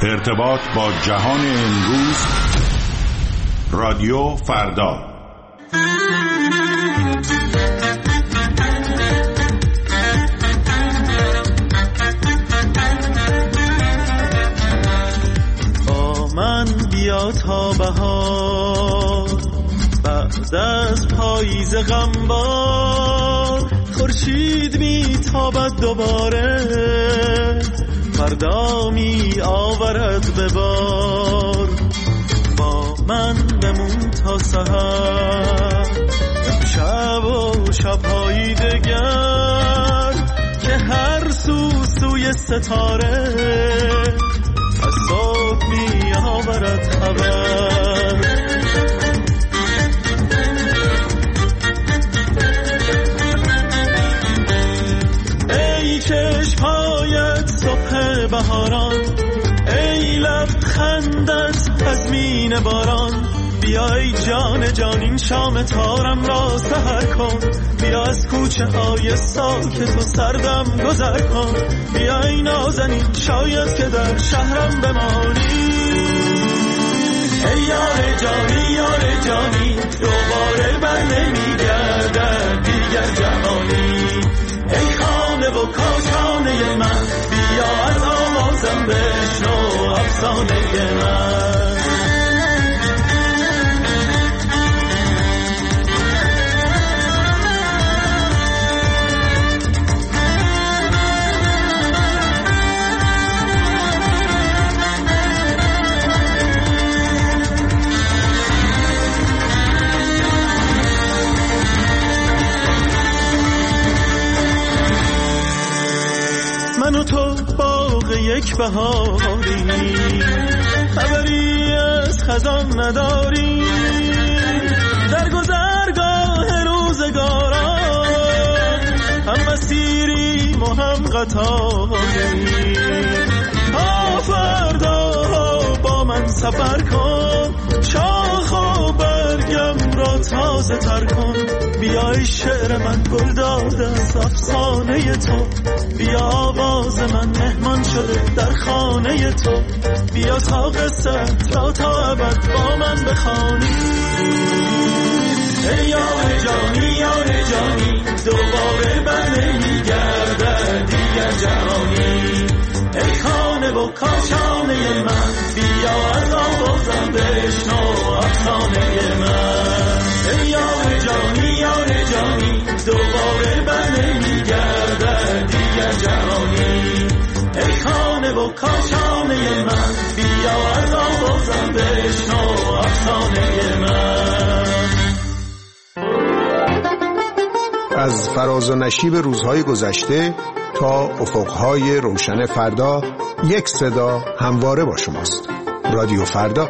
ارتباط با جهان امروز. رادیو فردا. با من بیا تا بهار، بعد از پاییز غمبار خورشید میتابد دوباره، فردا می آورد به بار. با من بمون تا سحر، شب و شب‌های دگر، که هر سوی ستاره از صبح می آورد خبر. ای چشم‌هایت صبح بهاران، ای لبخندت تضمین باران، بیا ای جان جان این شام تارم را سحر کن، بیا از کوچه های ساکت و سردم گذر کن، بیا ای نازنین شاید که در شهرم بمانی. ای یار جانی یار جانی، دوباره بر نمیگردد دیگر جهانی. ای خانه و کاشانه من، بیا از آوازم بشنو افسانه من. من و تو باغ یک بهاری، خبری از خزان نداری، در گذرگاه روزگاران هم مسیریم و هم قطاری. تا فردا با من سفر کن، شاخ و برگم را تازه تر کن، بیای شعر من گل داده از افسانه تو، بیا آواز من مهمان شده در خانه تو، بیا تا قصت را تا ابد با من بخوانی. ای یار جانی یار جانی، دوباره بر نمیگردد دیگر جهانی. ای خانه و کاشانه من، بیا از آوازم بشنو افسانه من. ای یار جانی یار جانی، دوباره بر نمیگردد دیگر جهانی. ای خانه و کاشانه من، بیا از آوازم بشنو افسانه من. از فراز و نشیب روزهای گذشته تا افقهای روشن فردا، یک صدا همواره با شماست. رادیو فردا.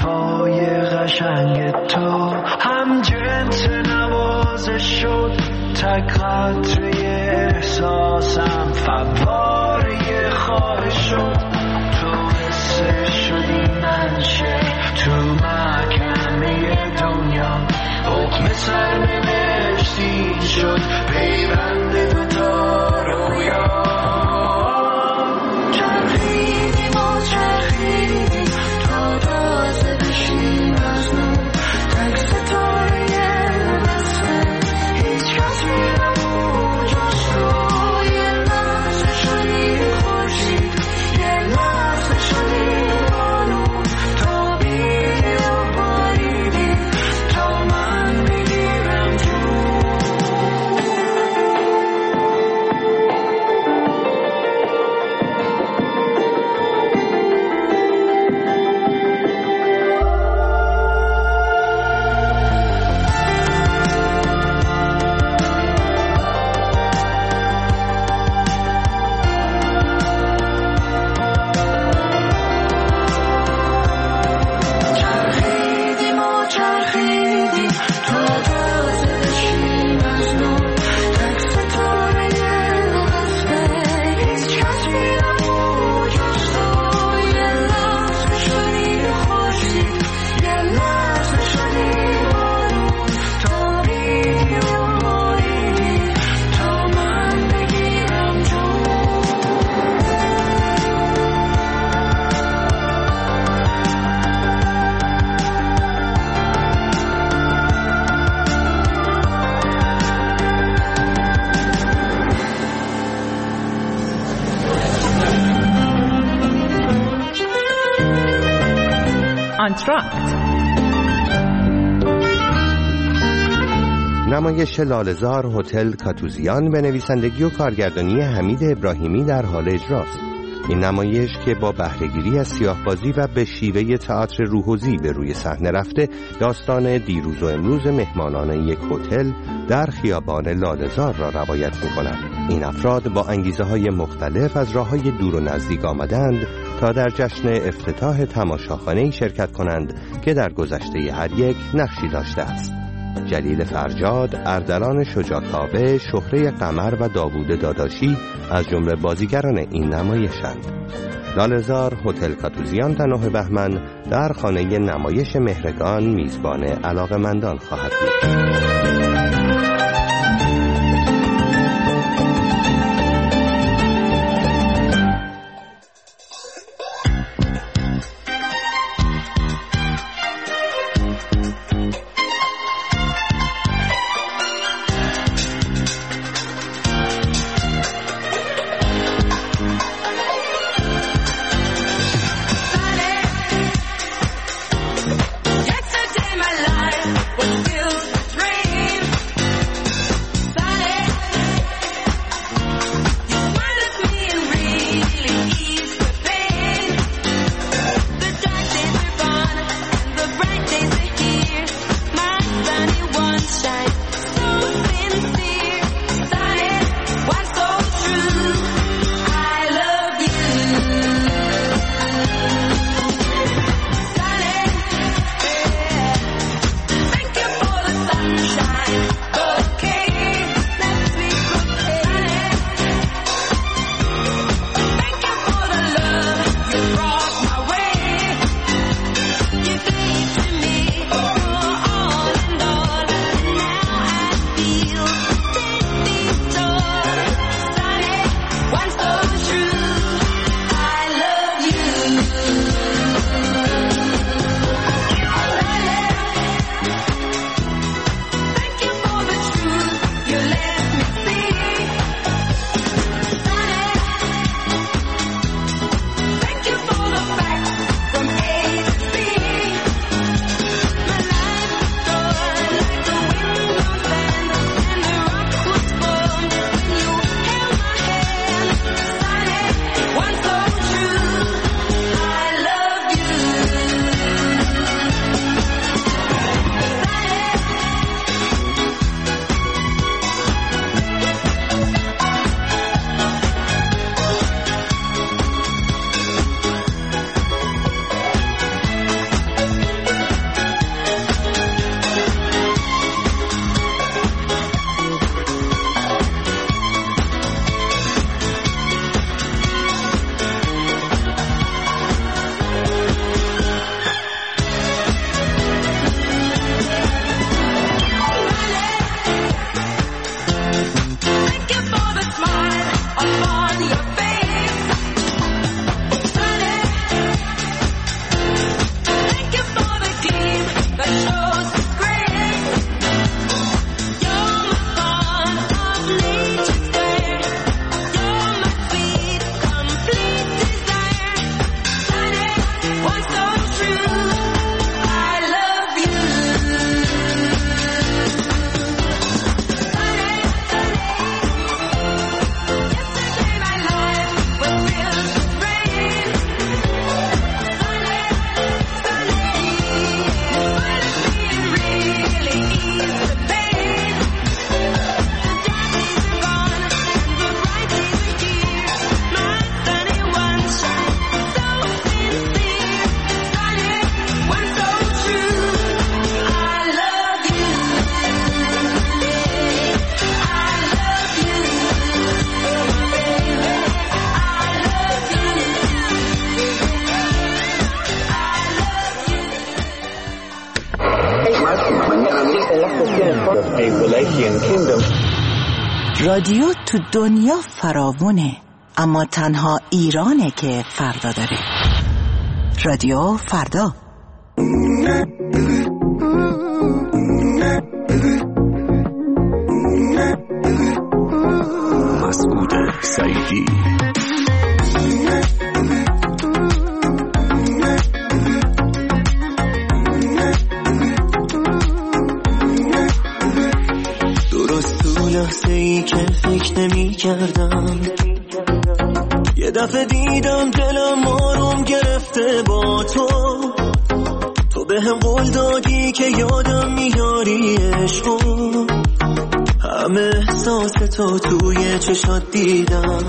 قشنگ تو هم جنس نوازش شد، تک قطره احساسم فواره خواهش شد تو حسه شدی منشه تو محکمه دنیا حکم سرنوشتی شد پیوند دوتا رویا چرخیدیم و چرخیدیم تا تازه بشیم از نو تک ستاره نسمه هیچ کس میرمون جز تو یه لحظه شدیم خورشید یه لحظه شدیم بارون تا بیدیم باریدیم تا من بگیرم آنتراکت. نمایش لاله‌زار هتل کاتوزیان به نویسندگی و کارگردانی حمید ابراهیمی در حال اجراست. این نمایش که با بهره‌گیری از سیاه‌بازی و به شیوه تئاتر روحوزی به روی صحنه رفته، داستان دیروز و امروز مهمانان یک هتل در خیابان لاله‌زار را روایت می‌کند. این افراد با انگیزه‌های مختلف از راه‌های دور و نزدیک آمدند تا در جشن افتتاح تماشاخانه‌ای شرکت کنند که در گذشته هر یک نقشی داشته است. جلیل فرجاد، اردلان شجاع‌کاوه، شهره قمر و داوود داداشی از جمله بازیگران این نمایشند. لاله‌زار هتل کاتوزیان 9 بهمن در خانه نمایش مهرگان میزبان علاقه‌مندان خواهد بود. Yesterday my life was filled with dreams. kingdom. رادیو تو دنیا فراوونه، اما تنها ایرانه که فردا داره. رادیو فردا. مسعود سعیدی. درست تو لحظه ای که فکر نمی کردم، یه دفعه دیدم دلم آروم گرفته با تو به هم قول دادی که یادم میاری عشقو، همه احساس تو توی چشات دیدم.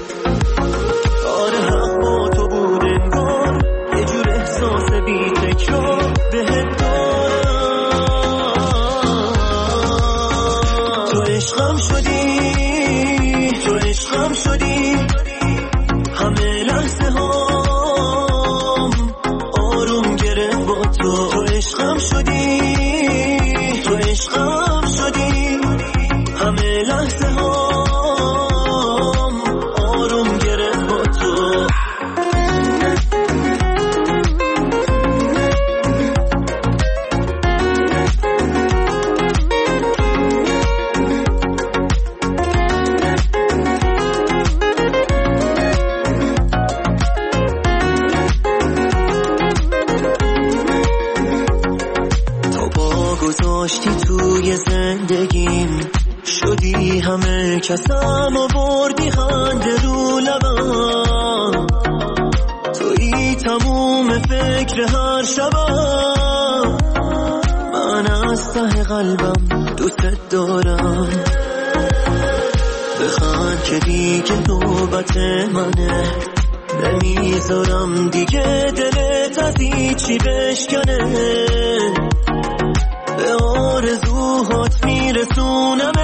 آره حق با تو بود انگار، یه جور احساس بی تکرار بهت دارم. تو عشقم شدی، تو عشقم شدی، همه لحظه هام آروم گرفت با تو. تو عشقم شدی، تو عشقم شدی، همه لحظه هام آروم گرفت با تو. گذاشتی توی زندگیم، شدی همه کسم و بردی خنده رو لبم. توی تموم فکر هر شبم، من از ته قلبم دوست دارم. بخند که دیگه نوبت منه، نمیذارم دیگه دلت از هیچی بشکنه. به آرزوهات میرسونمت،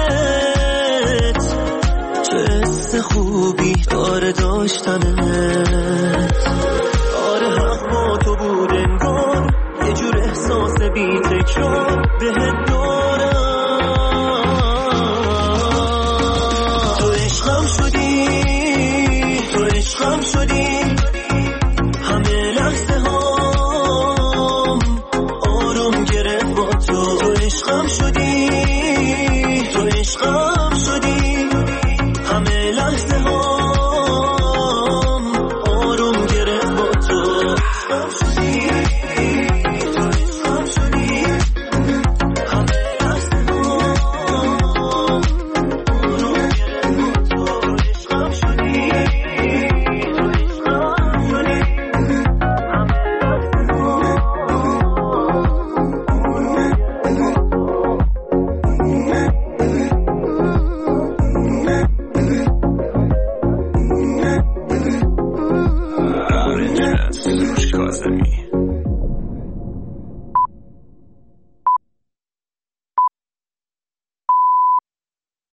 چه حس خوبی داره داشتنت. آره حق با تو بود انگار، یه جور احساس بی تکرار بهت دارم. تو عشقم شدی، تو عشقم شدی، همه لحظه هام آروم گرفت با تو. تو عشقم شدی، تو عشقم